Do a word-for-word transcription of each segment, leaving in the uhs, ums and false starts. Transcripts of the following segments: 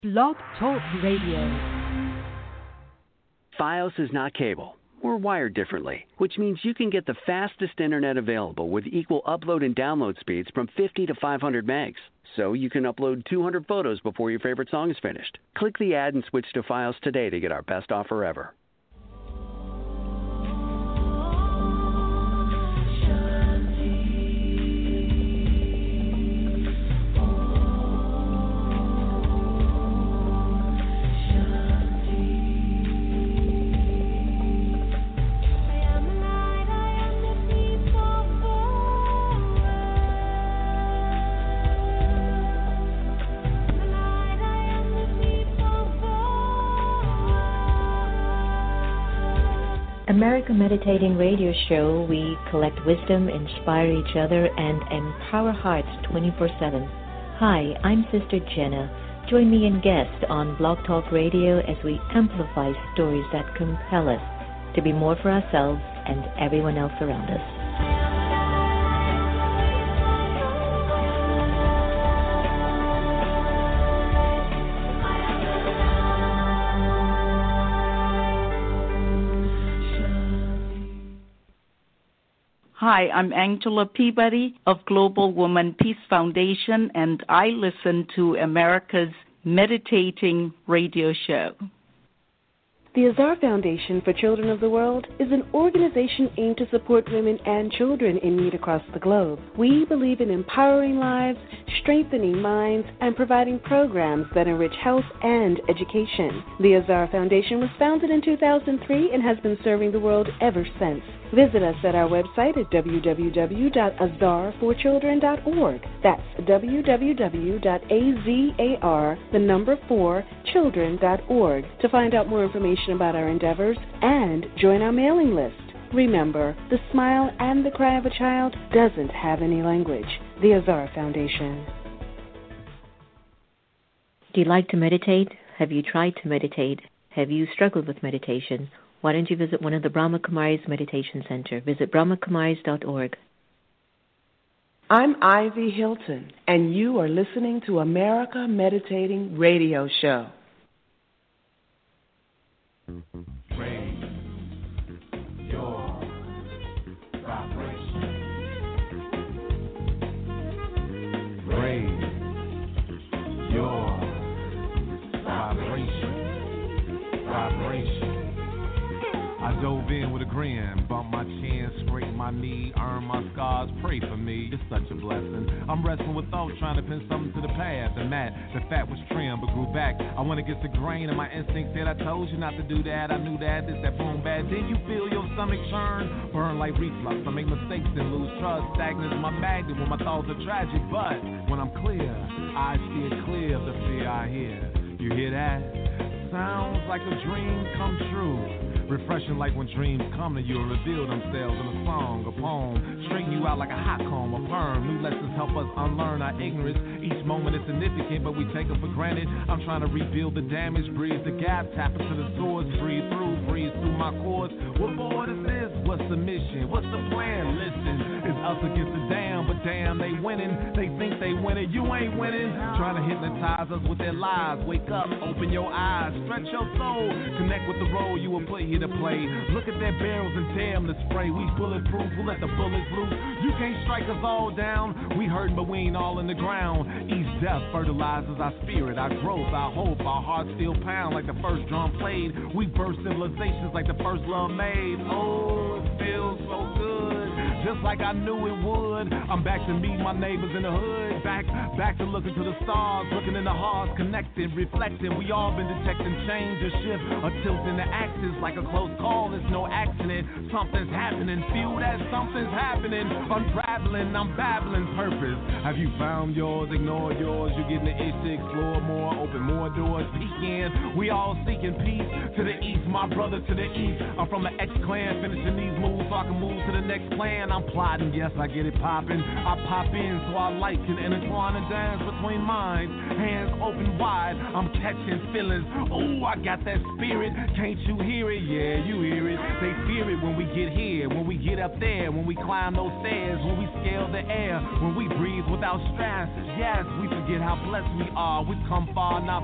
Blog Talk Radio. Fios is not cable. We're wired differently, which means you can get the fastest internet available with equal upload and download speeds from fifty to five hundred megs. So you can upload two hundred photos before your favorite song is finished. Click the ad and switch to Fios today to get our best offer ever. America Meditating Radio Show, we collect wisdom, inspire each other, and empower hearts twenty-four seven. Hi, I'm Sister Jenna. Join me and guest on Blog Talk Radio as we amplify stories that compel us to be more for ourselves and everyone else around us. Hi, I'm Angela Peabody of Global Woman Peace Foundation, and I listen to America's Meditating Radio Show. The Azar Foundation for Children of the World is an organization aimed to support women and children in need across the globe. We believe in empowering lives, strengthening minds, and providing programs that enrich health and education. The Azar Foundation was founded in two thousand three and has been serving the world ever since. Visit us at our website at w w w dot azar for children dot org. That's w w w dot azar, the number four, children dot org, to find out more information about our endeavors and join our mailing list. Remember, the smile and the cry of a child doesn't have any language. The Azar Foundation. Do you like to meditate? Have you tried to meditate? Have you struggled with meditation? Why don't you visit one of the Brahma Kumaris Meditation Center? Visit brahma kumaris dot org. I'm Ivy Hilton, and you are listening to America Meditating Radio Show. Raise your vibration. Raise your vibration. Vibration. I dove in with a grin, bumped my chin, scraped my knee, earned my scars, pray for me. It's such a blessing. I'm wrestling with thoughts, trying to pin something to the past. And that, the fat was trimmed but grew back. I went against the grain, and my instinct said, I told you not to do that. I knew that, this, that, boom, bad. Then you feel your stomach churn, burn like reflux. I make mistakes and lose trust. Stagnant is my magnet when my thoughts are tragic. But when I'm clear, I see it clear of the fear I hear. You hear that? Sounds like a dream come true. Refreshing like when dreams come to you and reveal themselves in a song, a poem. Straighten you out like a hot comb, a perm. New lessons help us unlearn our ignorance. Each moment is significant, but we take it for granted. I'm trying to rebuild the damage, bridge the gap, tap into the source, breathe through, breathe through my chords. What board is this? What's the mission? What's the plan? Listen, it's us against the damn, but damn, they winning. They think they winning, you ain't winning. Trying to hypnotize us with their lies. Wake up, open your eyes, stretch your soul, connect with the role you were put here to play. Look at their barrels and tear them to spray. We bulletproof, we'll let the bullets loose. You can't strike us all down. We hurting, but we ain't all in the ground. Each death fertilizes our spirit, our growth, our hope. Our hearts still pound like the first drum played. We birth civilizations like the first love made. Oh, it feels so good, just like I knew it would. I'm back to meet my neighbors in the hood. Back, back to looking to the stars, looking in the hearts, connected, reflecting. We all been detecting change, a shift, a tilt in the axis like a close call. It's no accident. Something's happening. Feel that something's happening. Unraveling, I'm babbling purpose. Have you found yours? Ignore yours. You're getting the itch to explore more, open more doors. Peek in. We all seeking peace. To the east, my brother to the east. I'm from the X clan, finishing these moves so I can move to the next plan. I'm plotting, yes, I get it popping. I pop in so I like can intertwine and dance between minds. Hands open wide, I'm catching feelings. Oh, I got that spirit. Can't you hear it? Yeah, you hear it. They fear it when we get here, when we get up there, when we climb those stairs, when we scale the air, when we breathe without stress. Yes, we forget how blessed we are. We've come far, not far enough.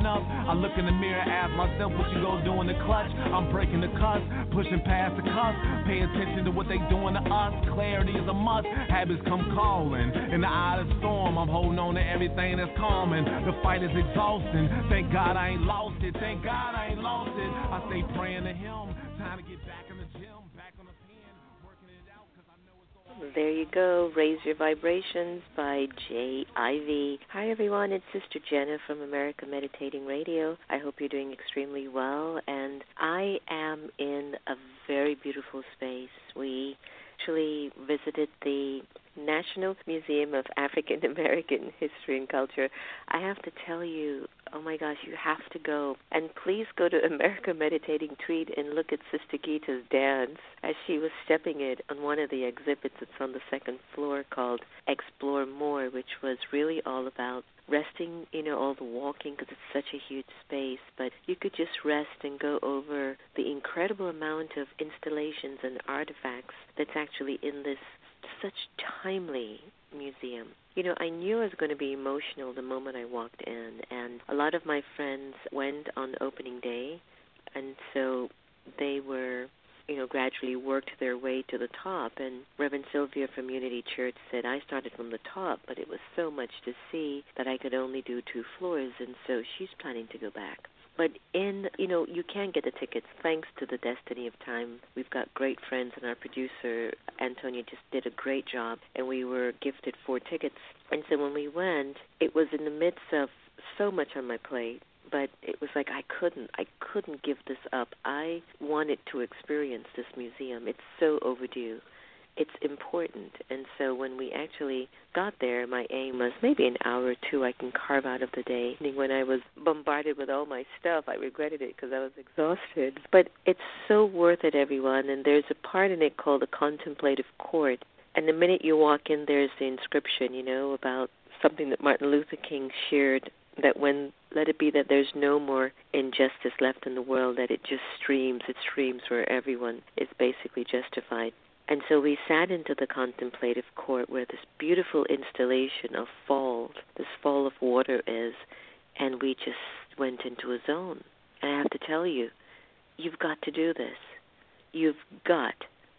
up. I look in the mirror, ask myself what you go do in the clutch. I'm breaking the cuss, pushing past the cusp. Pay attention to what they doing to us. Clarity is a must. Habits come calling. In the eye of the storm, I'm holding on to everything that's calming. The fight is exhausting. Thank God I ain't lost it. Thank God I ain't lost it. I stay praying to Him. Time to get back in the gym, back on the pen, working it out because I know it's all. There you go. Raise Your Vibrations by J I V. Hi, everyone. It's Sister Jenna from America Meditating Radio. I hope you're doing extremely well. And I am in a very beautiful space. We actually visited the National Museum of African American History and Culture. I have to tell you, oh my gosh, you have to go. And please go to America Meditating Tweet and look at Sister Gita's dance as she was stepping it on one of the exhibits that's on the second floor called Explore More, which was really all about resting, you know, all the walking because it's such a huge space, but you could just rest and go over the incredible amount of installations and artifacts that's actually in this such timely museum. You know, I knew I was going to be emotional the moment I walked in, and a lot of my friends went on opening day, and so they were, you know, gradually worked their way to the top. And Reverend Sylvia from Unity Church said, I started from the top, but it was so much to see that I could only do two floors, and so she's planning to go back. But in, you know, you can get the tickets thanks to the Destiny of Time. We've got great friends, and our producer, Antonia, just did a great job, and we were gifted four tickets. And so when we went, it was in the midst of so much on my plate, but it was like I couldn't, I couldn't give this up. I wanted to experience this museum. It's so overdue. It's important. And so when we actually got there, my aim was maybe an hour or two I can carve out of the day. And when I was bombarded with all my stuff, I regretted it because I was exhausted. But it's so worth it, everyone. And there's a part in it called the Contemplative Court. And the minute you walk in, there's the inscription, you know, about something that Martin Luther King shared, that when, let it be that there's no more injustice left in the world, that it just streams, it streams where everyone is basically justified. And so we sat into the contemplative court where this beautiful installation of falls, this fall of water is, and we just went into a zone. And I have to tell you, you've got to do this. You've got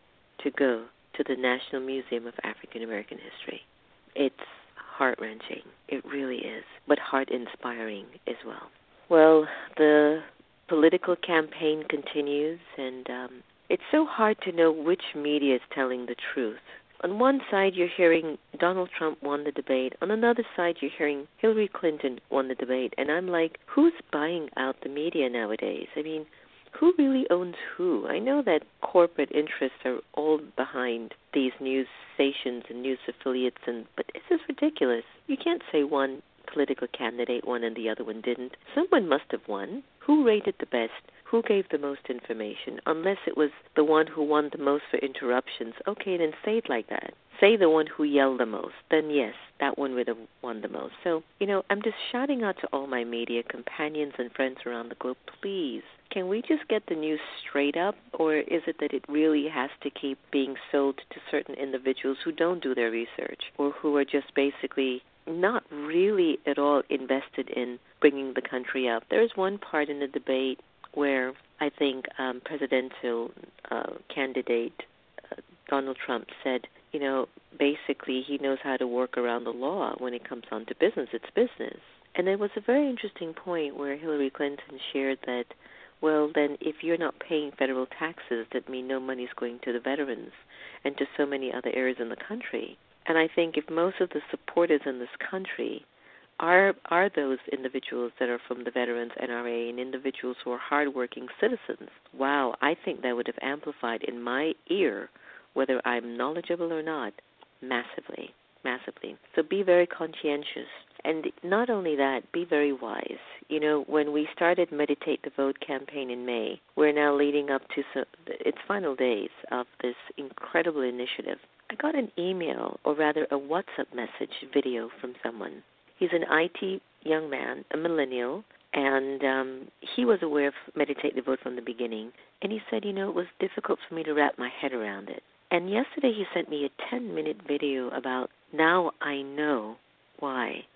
to go to the National Museum of African American History. It's heart-wrenching. It really is, but heart-inspiring as well. Well, the political campaign continues, and um, it's so hard to know which media is telling the truth. On one side, you're hearing Donald Trump won the debate. On another side, you're hearing Hillary Clinton won the debate. And I'm like, who's buying out the media nowadays? I mean, who really owns who? I know that corporate interests are all behind these news stations and news affiliates, and but this is ridiculous. You can't say one political candidate won and the other one didn't. Someone must have won. Who rated the best? Who gave the most information? Unless it was the one who won the most for interruptions. Okay, then say it like that. Say the one who yelled the most. Then yes, that one would have won the most. So, you know, I'm just shouting out to all my media companions and friends around the globe, please, can we just get the news straight up? Or is it that it really has to keep being sold to certain individuals who don't do their research or who are just basically not really at all invested in bringing the country up? There's one part in the debate where I think um, presidential uh, candidate uh, Donald Trump said, you know, basically he knows how to work around the law when it comes on to business. It's business. And there was a very interesting point where Hillary Clinton shared that, well, then if you're not paying federal taxes, that means no money's going to the veterans and to so many other areas in the country. And I think if most of the supporters in this country are are those individuals that are from the Veterans N R A and individuals who are hardworking citizens, wow, I think that would have amplified in my ear, whether I'm knowledgeable or not, massively, massively. So be very conscientious. And not only that, be very wise. You know, when we started Meditate the Vote campaign in May, we're now leading up to so, its final days of this incredible initiative. I got an email, or rather a WhatsApp message video from someone. He's an I T young man, a millennial, and um, he was aware of Meditate the Vote from the beginning. And he said, you know, it was difficult for me to wrap my head around it. And yesterday he sent me a ten-minute video about, now I know why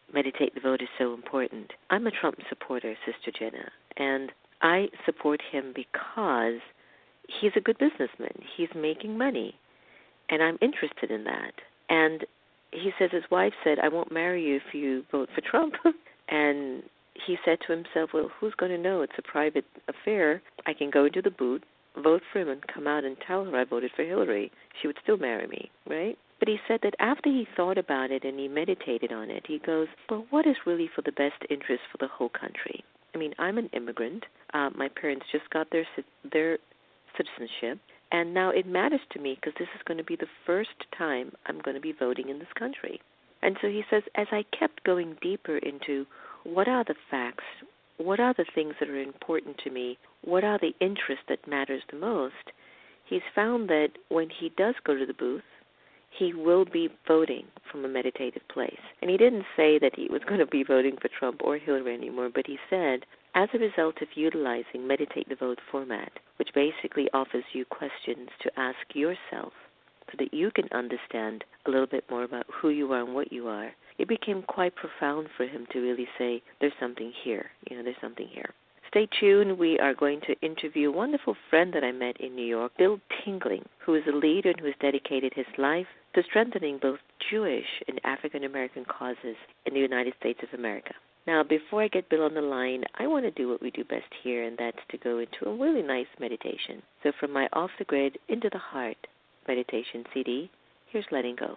Meditate the Vote is so important. I'm a Trump supporter, Sister Jenna, and I support him because he's a good businessman. He's making money, and I'm interested in that. And he says his wife said, I won't marry you if you vote for Trump. And he said to himself, well, who's going to know? It's a private affair. I can go into the booth, vote for him, and come out and tell her I voted for Hillary. She would still marry me, right? But he said that after he thought about it and he meditated on it, he goes, well, what is really for the best interest for the whole country? I mean, I'm an immigrant. Uh, my parents just got their their citizenship, and now it matters to me because this is going to be the first time I'm going to be voting in this country. And so he says, as I kept going deeper into what are the facts, what are the things that are important to me, what are the interests that matters the most, he's found that when he does go to the booth, he will be voting from a meditative place. And he didn't say that he was going to be voting for Trump or Hillary anymore, but he said, as a result of utilizing Meditate the Vote format, which basically offers you questions to ask yourself so that you can understand a little bit more about who you are and what you are, it became quite profound for him to really say, there's something here, you know, there's something here. Stay tuned. We are going to interview a wonderful friend that I met in New York, Bill Tingling, who is a leader and who has dedicated his life to strengthening both Jewish and African-American causes in the United States of America. Now, before I get Bill on the line, I want to do what we do best here, and that's to go into a really nice meditation. So from my Off the Grid, Into the Heart meditation C D, here's Letting Go.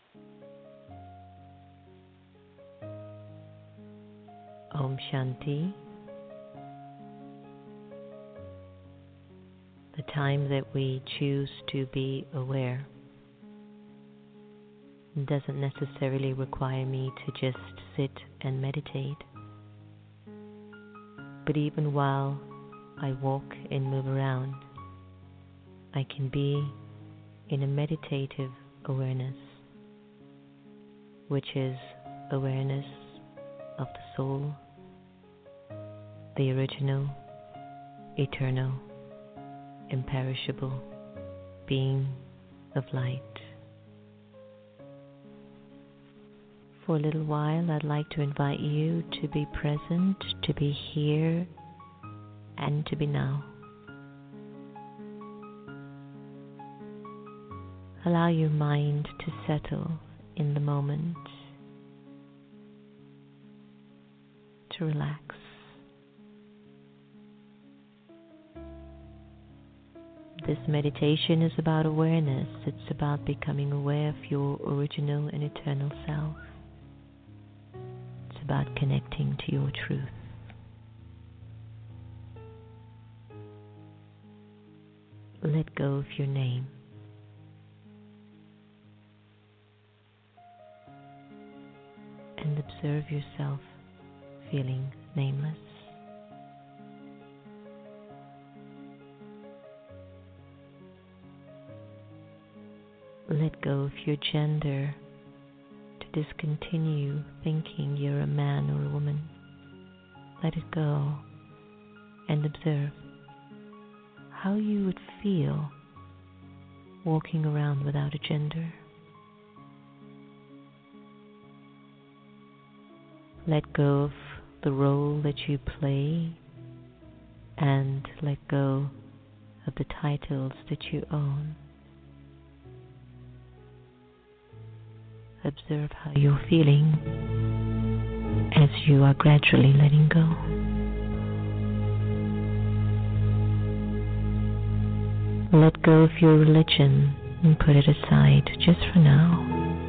Om Shanti. The time that we choose to be aware doesn't necessarily require me to just sit and meditate. But even while I walk and move around, I can be in a meditative awareness, which is awareness of the soul, the original, eternal, imperishable being of light. For a little while, I'd like to invite you to be present, to be here, and to be now. Allow your mind to settle in the moment, to relax. This meditation is about awareness. It's about becoming aware of your original and eternal self. It's about connecting to your truth. Let go of your name. And observe yourself feeling nameless. Let go of your gender to discontinue thinking you're a man or a woman. Let it go and observe how you would feel walking around without a gender. Let go of the role that you play and let go of the titles that you own. Observe how you're feeling as you are gradually letting go. Let go of your religion and put it aside just for now.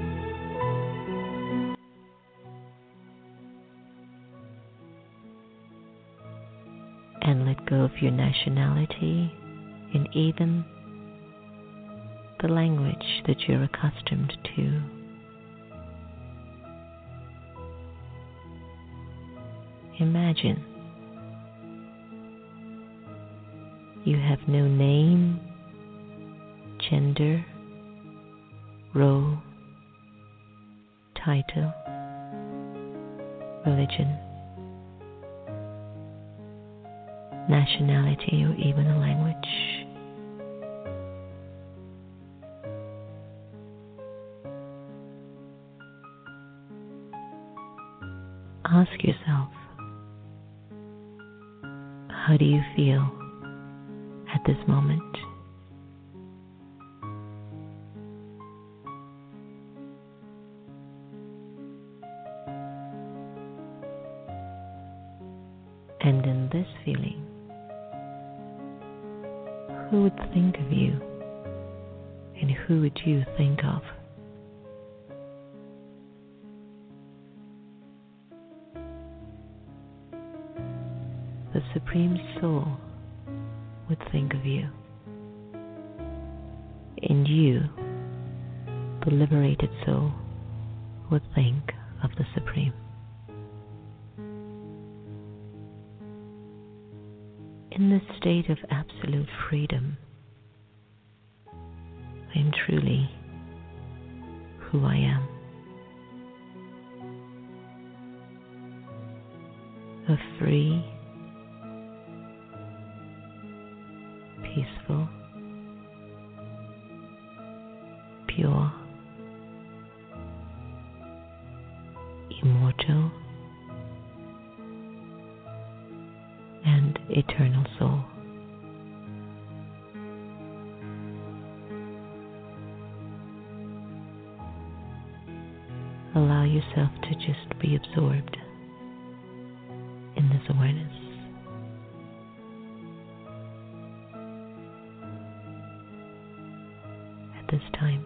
And let go of your nationality and even the language that you're accustomed to. Imagine you have no name, gender, role, title, religion, nationality, or even a language. ask yourself, how do you feel at this moment? And in this feeling, who would think of you, and who would you think of? The Supreme Soul would think of you, and you, the liberated soul, would think of the Supreme. In this state of absolute freedom, I am truly who I am. A free, peaceful, pure, immortal, and eternal soul. Allow yourself to just be absorbed in this awareness. At this time.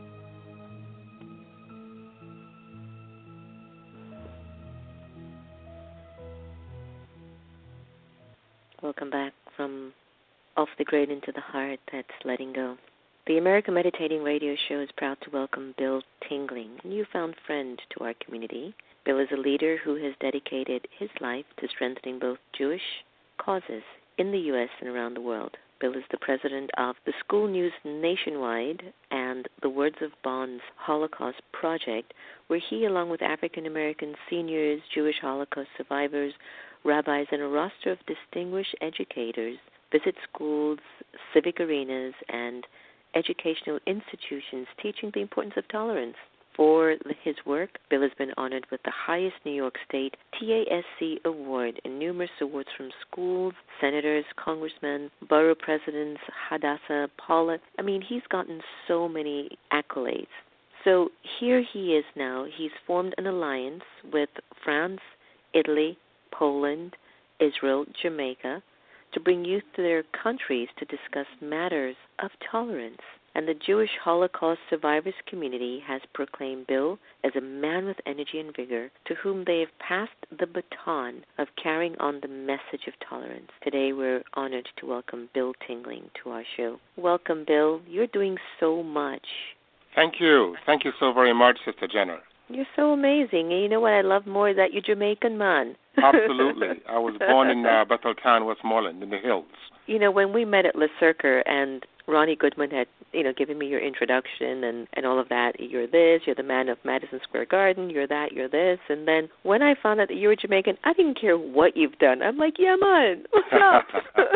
Welcome back from Off the Grid into the Heart. That's Letting Go. The American Meditating Radio Show is proud to welcome Bill Tingling, a newfound friend to our community. Bill is a leader who has dedicated his life to strengthening both Jewish causes in the U S and around the world. Bill is the president of the School News Nationwide and the Words of Bonds Holocaust Project, where he, along with African American seniors, Jewish Holocaust survivors, rabbis, and a roster of distinguished educators, visit schools, civic arenas, and educational institutions teaching the importance of tolerance. For his work, Bill has been honored with the highest New York State T A S C award and numerous awards from schools, senators, congressmen, borough presidents, Hadassah, Paula. I mean, he's gotten so many accolades. So here he is now. He's formed an alliance with France, Italy, Poland, Israel, Jamaica, to bring youth to their countries to discuss matters of tolerance. And the Jewish Holocaust survivors community has proclaimed Bill as a man with energy and vigor to whom they have passed the baton of carrying on the message of tolerance. Today we're honored to welcome Bill Tingling to our show. Welcome, Bill. You're doing so much. Thank you. Thank you so very much, Sister Jenna. You're so amazing. And you know what I love more? That you're Jamaican, man. Absolutely. I was born in uh, Betheltown, Westmoreland, in the hills. You know, when we met at Le Cirque and Ronnie Goodman had, you know, given me your introduction and, and all of that. You're this, you're the man of Madison Square Garden, you're that, you're this. And then when I found out that you were Jamaican, I didn't care what you've done. I'm like, yeah, man, what's up?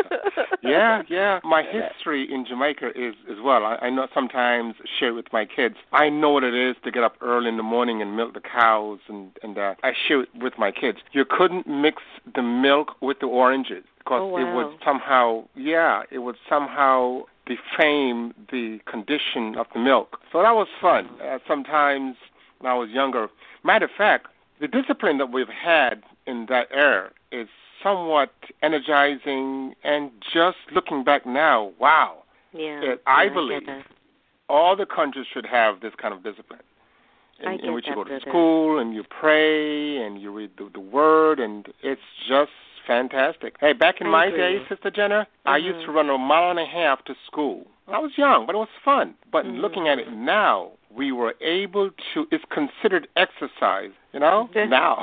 yeah, yeah. My history in Jamaica is as well. I, I know sometimes share it with my kids. I know what it is to get up early in the morning and milk the cows, and, and uh, I share it with my kids. You couldn't mix the milk with the oranges because oh, wow. it would somehow, yeah, it would somehow defame the condition of the milk. So that was fun. Uh, sometimes when I was younger. Matter of fact, the discipline that we've had in that era is somewhat energizing, and just looking back now, wow. Yeah, it, I yeah, believe I all the countries should have this kind of discipline. In, I in which you go to brother. school and you pray and you read the, the Word, and it's just fantastic. Hey, back in I my agree. day, Sister Jenna, Mm-hmm. I used to run a mile and a half to school. I was young, but it was fun. But mm-hmm. looking at it now, we were able to, it's considered exercise, you know, now.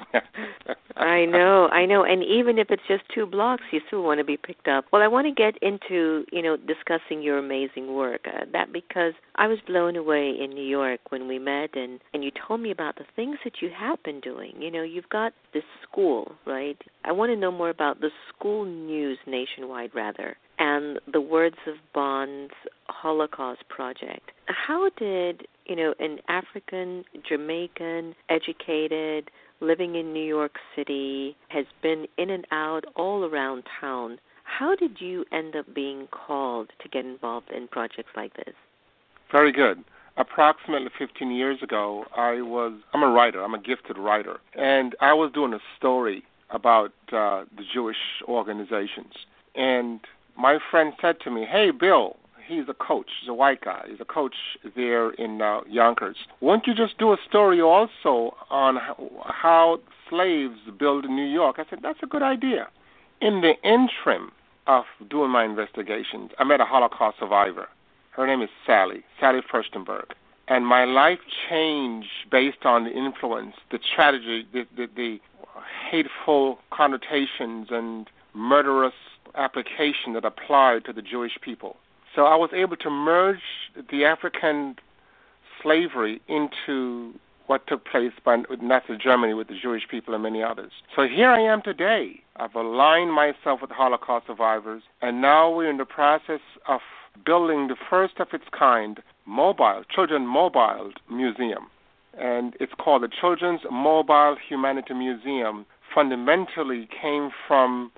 I know, I know. And even if it's just two blocks, you still want to be picked up. Well, I want to get into, you know, discussing your amazing work. Uh, that because I was blown away in New York when we met, and, and you told me about the things that you have been doing. You know, you've got this school, right? I want to know more about the School News Nationwide, rather, and the Words of Bonds Holocaust Project. How did, you know, an African, Jamaican, educated, living in New York City, has been in and out all around town. How did you end up being called to get involved in projects like this? Very good. Approximately fifteen years ago, I was, I'm a writer, I'm a gifted writer, and I was doing a story about uh, the Jewish organizations. And my friend said to me, hey, Bill, he's a coach, he's a white guy, he's a coach there in uh, Yonkers. Won't you just do a story also on how, how slaves built in New York? I said, that's a good idea. In the interim of doing my investigations, I met a Holocaust survivor. Her name is Sally, Sally Furstenberg. And my life changed based on the influence, the tragedy, the, the, the hateful connotations and murderous application that applied to the Jewish people. So I was able to merge the African slavery into what took place by Nazi Germany with the Jewish people and many others. So here I am today. I've aligned myself with Holocaust survivors, and now we're in the process of building the first of its kind mobile, children mobile museum. And it's called the Children's Mobile Humanity Museum. Fundamentally came from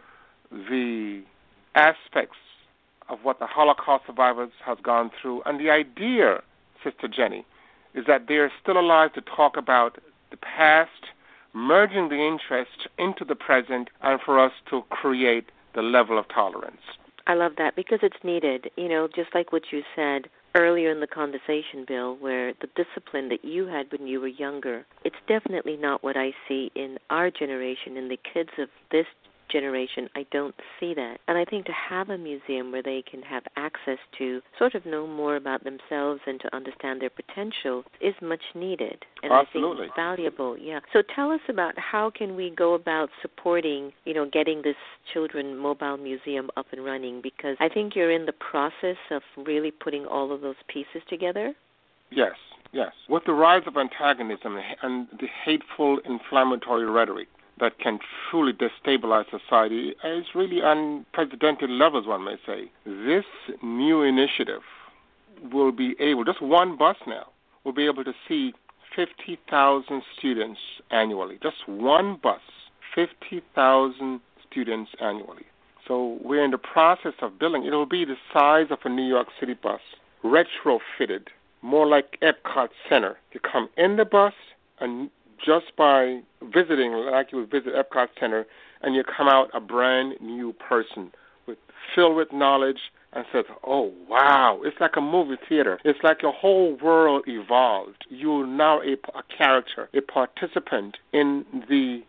the aspects of what the Holocaust survivors have gone through. And the idea, Sister Jenny, is that they are still alive to talk about the past, merging the interest into the present, and for us to create the level of tolerance. I love that because it's needed. You know, just like what you said earlier in the conversation, Bill, where the discipline that you had when you were younger, it's definitely not what I see in our generation, in the kids of this generation. I don't see that. And I think to have a museum where they can have access to sort of know more about themselves and to understand their potential is much needed. And Absolutely. I think it's valuable. Yeah. So tell us about how can we go about supporting, you know, getting this Children Mobile Museum up and running, because I think you're in the process of really putting all of those pieces together. Yes, yes. With the rise of antagonism and the hateful, inflammatory rhetoric that can truly destabilize society is really unprecedented levels, one may say. This new initiative will be able, just one bus now, will be able to see fifty thousand students annually. Just one bus, fifty thousand students annually. So we're in the process of building. It will be the size of a New York City bus, retrofitted, more like Epcot Center. You come in the bus, and just by visiting, like you would visit Epcot Center, and you come out a brand new person, with filled with knowledge, and says, oh, wow, it's like a movie theater. It's like your whole world evolved. You're now a, a character, a participant in the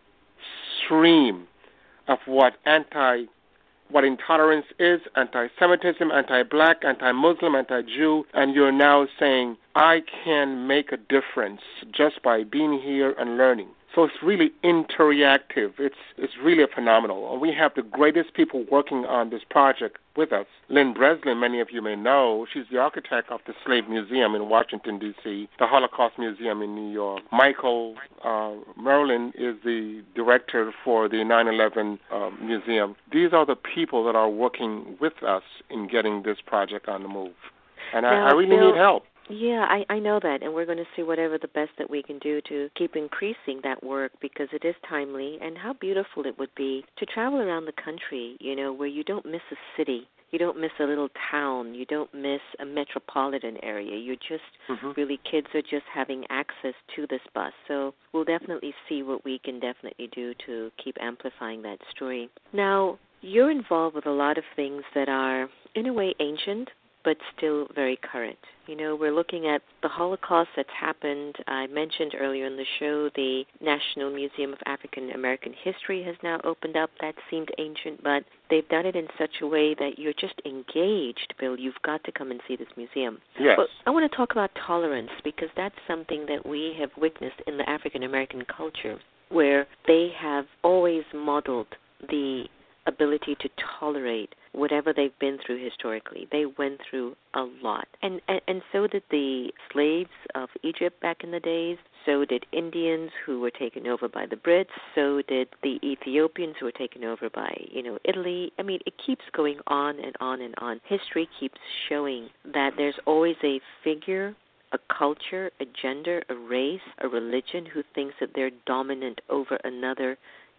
stream of what anti, what intolerance is, anti-Semitism, anti-black, anti-Muslim, anti-Jew, and you're now saying, I can make a difference just by being here and learning. So it's really interactive. It's it's really phenomenal. And we have the greatest people working on this project with us. Lynn Breslin, many of you may know, she's the architect of the Slave Museum in Washington, D C, the Holocaust Museum in New York. Michael uh, Merlin is the director for the nine eleven uh, Museum. These are the people that are working with us in getting this project on the move. And now, I, I really Bill, need help. Yeah, I, I know that, and we're going to see whatever the best that we can do to keep increasing that work because it is timely, and how beautiful it would be to travel around the country, you know, where you don't miss a city, you don't miss a little town, you don't miss a metropolitan area. You're just mm-hmm. really, kids are just having access to this bus. So we'll definitely see what we can definitely do to keep amplifying that story. Now, you're involved with a lot of things that are, in a way, ancient, but still very current. You know, we're looking at the Holocaust that's happened. I mentioned earlier in the show the National Museum of African American History has now opened up. That seemed ancient, but they've done it in such a way that you're just engaged, Bill. You've got to come and see this museum. Yes. But I want to talk about tolerance because that's something that we have witnessed in the African American culture where they have always modeled the ability to tolerate whatever they've been through historically. They went through a lot. And, and and so did the slaves of Egypt back in the days. So did Indians who were taken over by the Brits. So did the Ethiopians who were taken over by, you know, Italy. I mean, it keeps going on and on and on. History keeps showing that there's always a figure a culture, a gender, a race, a religion who thinks that they're dominant over another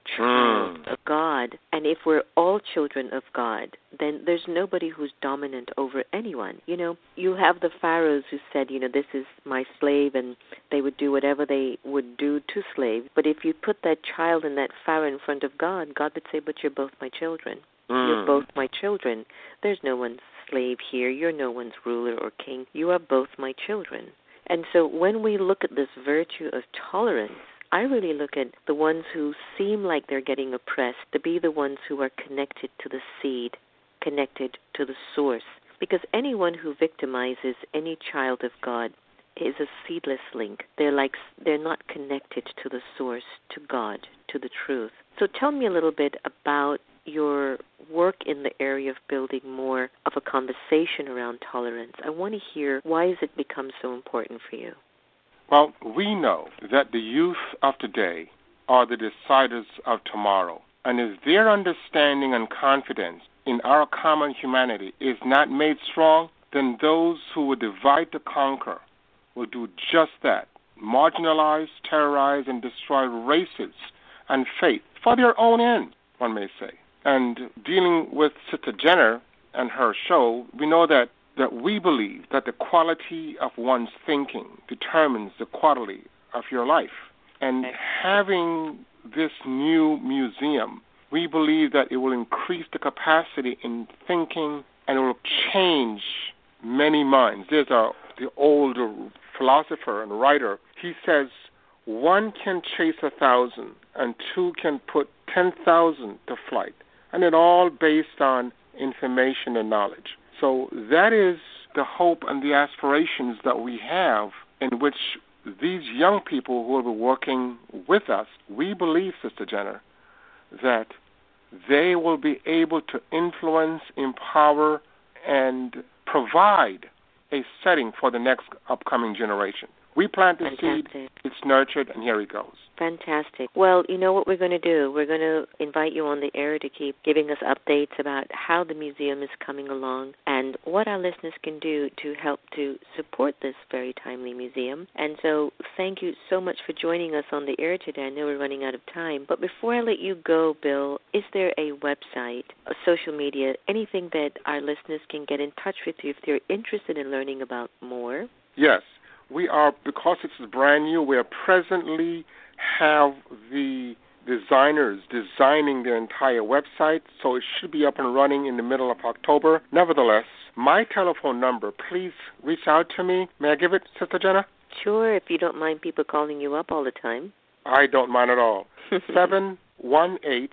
child Mm. of God. And if we're all children of God, then there's nobody who's dominant over anyone. You know, you have the pharaohs who said, you know, this is my slave, and they would do whatever they would do to slaves. But if you put that child and that pharaoh in front of God, God would say, but you're both my children. Mm. You're both my children. There's no one's slave here. You're no one's ruler or king. You are both my children. And so when we look at this virtue of tolerance, I really look at the ones who seem like they're getting oppressed to be the ones who are connected to the seed, connected to the source. Because anyone who victimizes any child of God is a seedless link. They're like they're not connected to the source, to God, to the truth. So tell me a little bit about your work in the area of building more of a conversation around tolerance. I want to hear, why has it become so important for you? Well, we know that the youth of today are the deciders of tomorrow. And if their understanding and confidence in our common humanity is not made strong, then those who would divide to conquer will do just that, marginalize, terrorize, and destroy races and faith for their own end, one may say. And dealing with Sister Jenna and her show, we know that that we believe that the quality of one's thinking determines the quality of your life. And having this new museum, we believe that it will increase the capacity in thinking, and it will change many minds. There's a, the old philosopher and writer. He says, one can chase a thousand, and two can put ten thousand to flight. And it all based on information and knowledge. So that is the hope and the aspirations that we have, in which these young people who will be working with us, we believe, Sister Jenna, that they will be able to influence, empower, and provide a setting for the next upcoming generation. We plant the Fantastic. seed, it's nurtured, and here it goes. Fantastic. Well, you know what we're going to do? We're going to invite you on the air to keep giving us updates about how the museum is coming along and what our listeners can do to help to support this very timely museum. And so thank you so much for joining us on the air today. I know we're running out of time. But before I let you go, Bill, is there a website, a social media, anything that our listeners can get in touch with you if they're interested in learning about more? Yes. We are, because it's brand new, we are presently have the designers designing the entire website, so it should be up and running in the middle of October. Nevertheless, my telephone number, please reach out to me. May I give it, Sister Jenna? Sure, if you don't mind people calling you up all the time. I don't mind at all. seven one eight,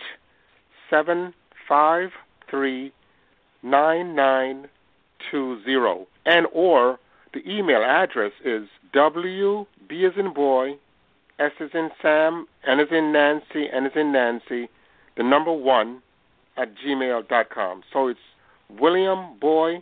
seven five three, nine nine two zero. And or the email address is W, B as in boy, S as in Sam, N as in Nancy, N as in Nancy, the number one, at gmail dot com. So it's William Boy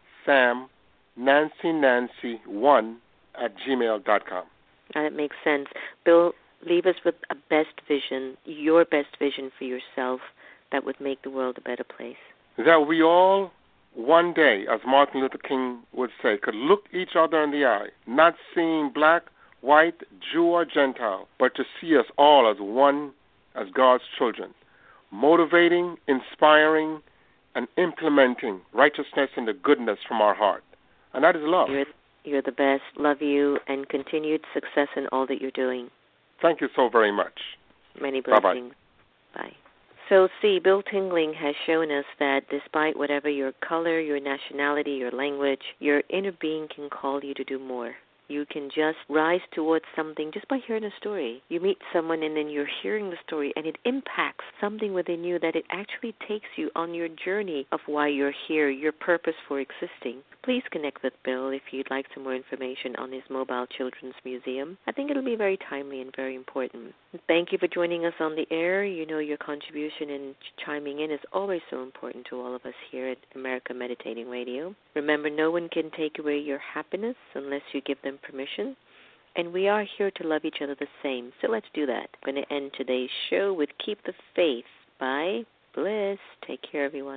Sam Nancy Nancy one at gmail dot com. That makes sense. Bill, leave us with a best vision, your best vision for yourself that would make the world a better place. That we all, one day, as Martin Luther King would say, could look each other in the eye, not seeing black, white, Jew, or Gentile, but to see us all as one, as God's children, motivating, inspiring, and implementing righteousness and the goodness from our heart. And that is love. You're, you're the best. Love you, and continued success in all that you're doing. Thank you so very much. Many blessings. Bye-bye. Bye. So, see, Bill Tingling has shown us that despite whatever your color, your nationality, your language, your inner being can call you to do more. You can just rise towards something just by hearing a story. You meet someone and then you're hearing the story and it impacts something within you that it actually takes you on your journey of why you're here, your purpose for existing. Please connect with Bill if you'd like some more information on his Mobile Children's Museum. I think it'll be very timely and very important. Thank you for joining us on the air. You know your contribution in chiming in is always so important to all of us here at America Meditating Radio. Remember, no one can take away your happiness unless you give them permission. And we are here to love each other the same. So let's do that. I'm going to end today's show with Keep the Faith by Bliss. Take care, everyone.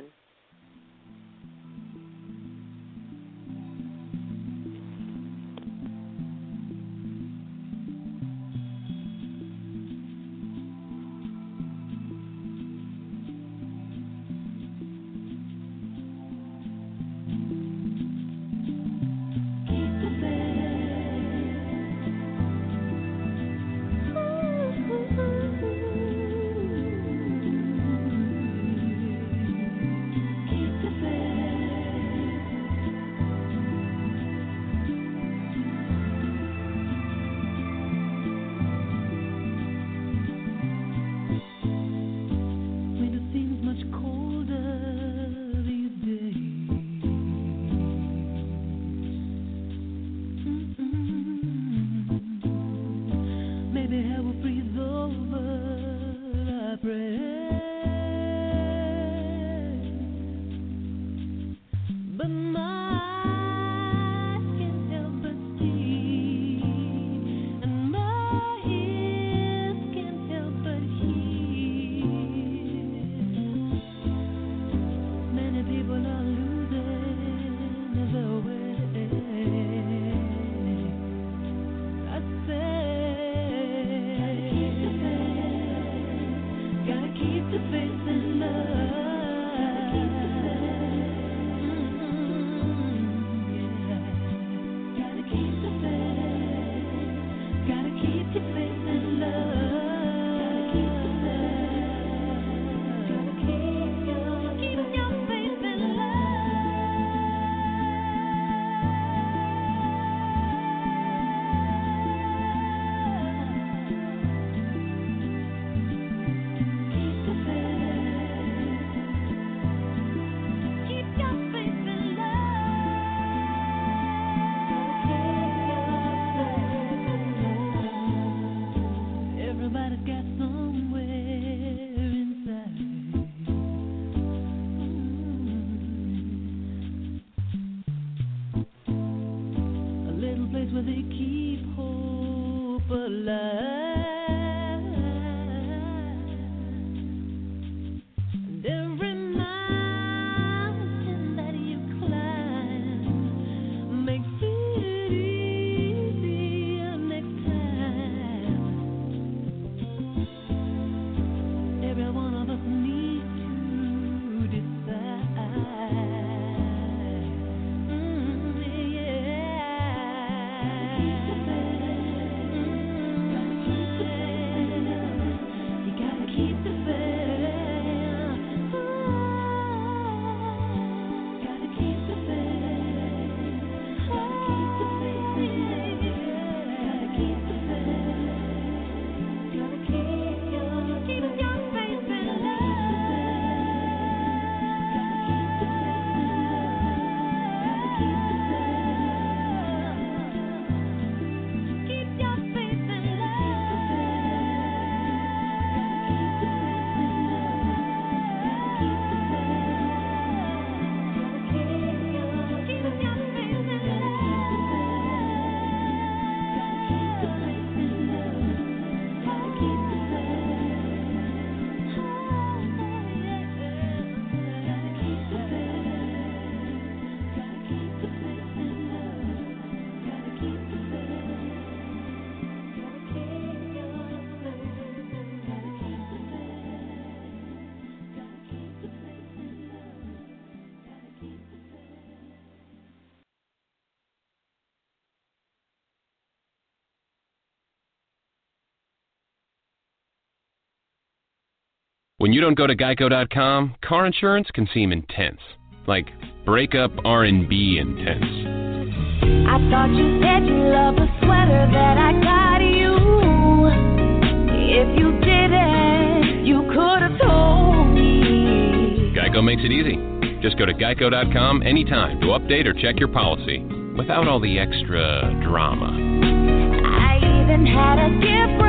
When you don't go to geico dot com, car insurance can seem intense. Like breakup R and B intense. I thought you said you loved the sweater that I got you. If you didn't, you could have told me. Geico makes it easy. Just go to geico dot com anytime to update or check your policy without all the extra drama. I even had a gift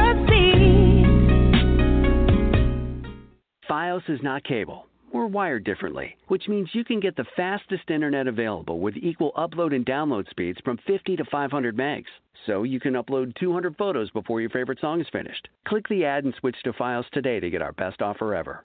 receipt. Fios is not cable. We're wired differently, which means you can get the fastest internet available with equal upload and download speeds from fifty to five hundred megs. So you can upload two hundred photos before your favorite song is finished. Click the ad and switch to Fios today to get our best offer ever.